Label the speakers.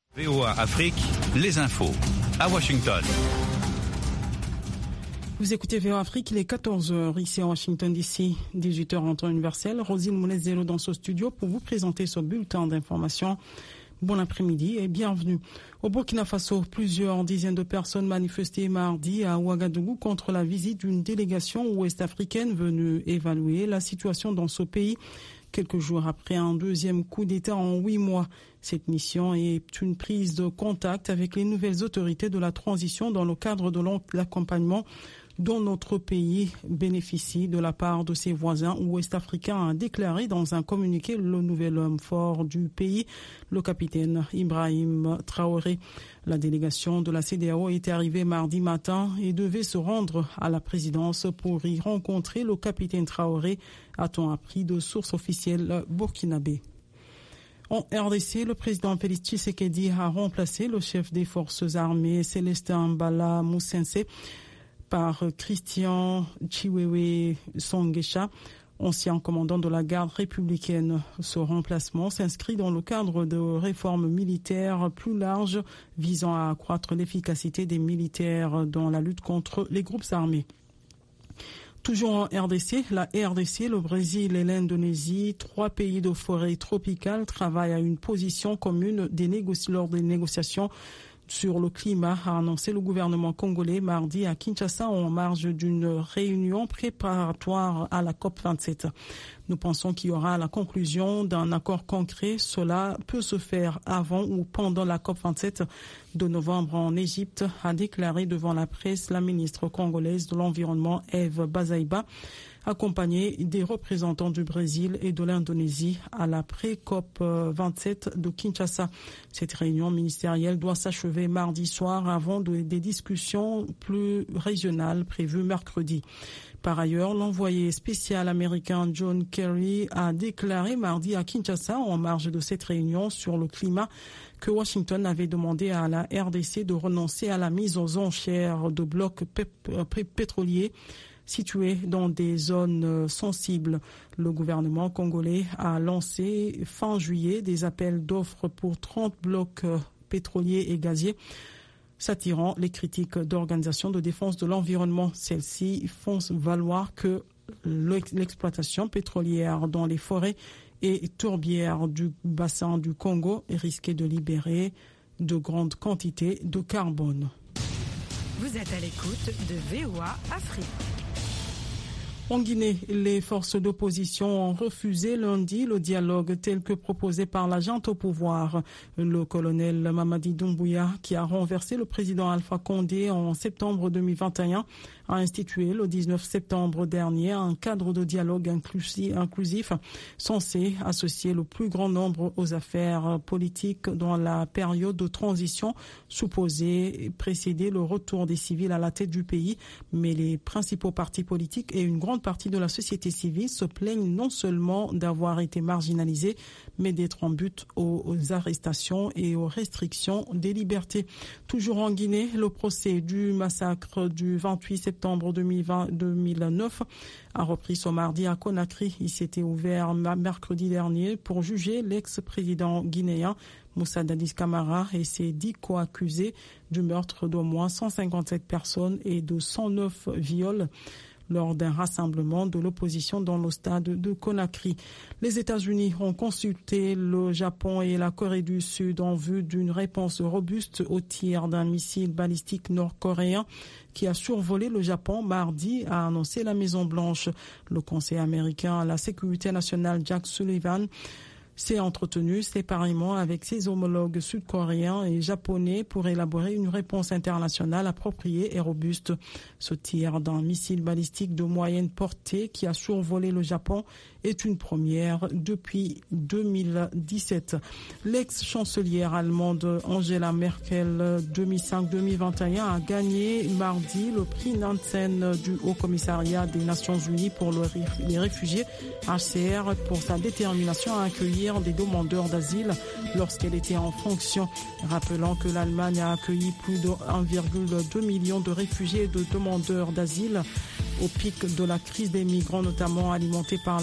Speaker 1: VOA Afrique, les infos, à Washington.
Speaker 2: Vous écoutez VOA Afrique, il est 14h ici à Washington DC, 18h en temps universel. Rosine Moulez-Zelo dans ce studio pour vous présenter ce bulletin d'information. Bon après-midi et bienvenue. Au Burkina Faso, plusieurs dizaines de personnes manifestaient mardi à Ouagadougou contre la visite d'une délégation ouest-africaine venue évaluer la situation dans ce pays. Quelques jours après un deuxième coup d'État en 8 mois. Cette mission est une prise de contact avec les nouvelles autorités de la transition dans le cadre de l'accompagnement dont notre pays bénéficie de la part de ses voisins ouest-africains, a déclaré dans un communiqué le nouvel homme fort du pays, le capitaine Ibrahim Traoré. La délégation de la CEDEAO est arrivée mardi matin et devait se rendre à la présidence pour y rencontrer le capitaine Traoré, a-t-on appris de sources officielles burkinabées. En RDC, le président Félix Tshisekedi a remplacé le chef des forces armées Célestin Mbala Moussense par Christian Chiwewe Songesha, ancien commandant de la garde républicaine. Ce remplacement s'inscrit dans le cadre de réformes militaires plus larges visant à accroître l'efficacité des militaires dans la lutte contre les groupes armés. Toujours en RDC, la RDC, le Brésil et l'Indonésie, 3 pays de forêt tropicale travaillent à une position commune lors des négociations sur le climat, a annoncé le gouvernement congolais mardi à Kinshasa en marge d'une réunion préparatoire à la COP27. Nous pensons qu'il y aura la conclusion d'un accord concret. Cela peut se faire avant ou pendant la COP27 de novembre en Égypte, a déclaré devant la presse la ministre congolaise de l'Environnement, Eve Bazaiba, accompagnée des représentants du Brésil et de l'Indonésie à la pré-COP 27 de Kinshasa. Cette réunion ministérielle doit s'achever mardi soir avant des discussions plus régionales prévues mercredi. Par ailleurs, l'envoyé spécial américain John Kerry a déclaré mardi à Kinshasa, en marge de cette réunion sur le climat, que Washington avait demandé à la RDC de renoncer à la mise aux enchères de blocs pétroliers situés dans des zones sensibles. Le gouvernement congolais a lancé fin juillet des appels d'offres pour 30 blocs pétroliers et gaziers, s'attirant les critiques d'organisations de défense de l'environnement. Celles-ci font valoir que l'exploitation pétrolière dans les forêts et tourbières du bassin du Congo est risquée de libérer de grandes quantités de carbone.
Speaker 3: Vous êtes à l'écoute de VOA Afrique.
Speaker 2: En Guinée, les forces d'opposition ont refusé lundi le dialogue tel que proposé par la junte au pouvoir. Le colonel Mamadi Doumbouya, qui a renversé le président Alpha Condé en septembre 2021, a institué le 19 septembre dernier un cadre de dialogue inclusif censé associer le plus grand nombre aux affaires politiques dans la période de transition supposée précéder le retour des civils à la tête du pays. Mais les principaux partis politiques et une grande partie de la société civile se plaignent non seulement d'avoir été marginalisés, mais d'être en but aux arrestations et aux restrictions des libertés. Toujours en Guinée, le procès du massacre du 28 septembre 2009 a repris ce mardi à Conakry. Il s'était ouvert mercredi dernier pour juger l'ex-président guinéen Moussa Dadis Camara et ses 10 co-accusés du meurtre d'au moins 157 personnes et de 109 viols lors d'un rassemblement de l'opposition dans le stade de Conakry. Les États-Unis ont consulté le Japon et la Corée du Sud en vue d'une réponse robuste au tir d'un missile balistique nord-coréen qui a survolé le Japon mardi, a annoncé la Maison-Blanche. Le conseiller américain à la sécurité nationale Jack Sullivan s'est entretenu séparément avec ses homologues sud-coréens et japonais pour élaborer une réponse internationale appropriée et robuste. Ce tir d'un missile balistique de moyenne portée qui a survolé le Japon est une première depuis 2017. L'ex-chancelière allemande Angela Merkel 2005-2021 a gagné mardi le prix Nansen du Haut-Commissariat des Nations Unies pour les réfugiés HCR pour sa détermination à accueillir des demandeurs d'asile lorsqu'elle était en fonction. Rappelant que l'Allemagne a accueilli plus de 1,2 million de réfugiés et de demandeurs d'asile au pic de la crise des migrants, notamment alimentée par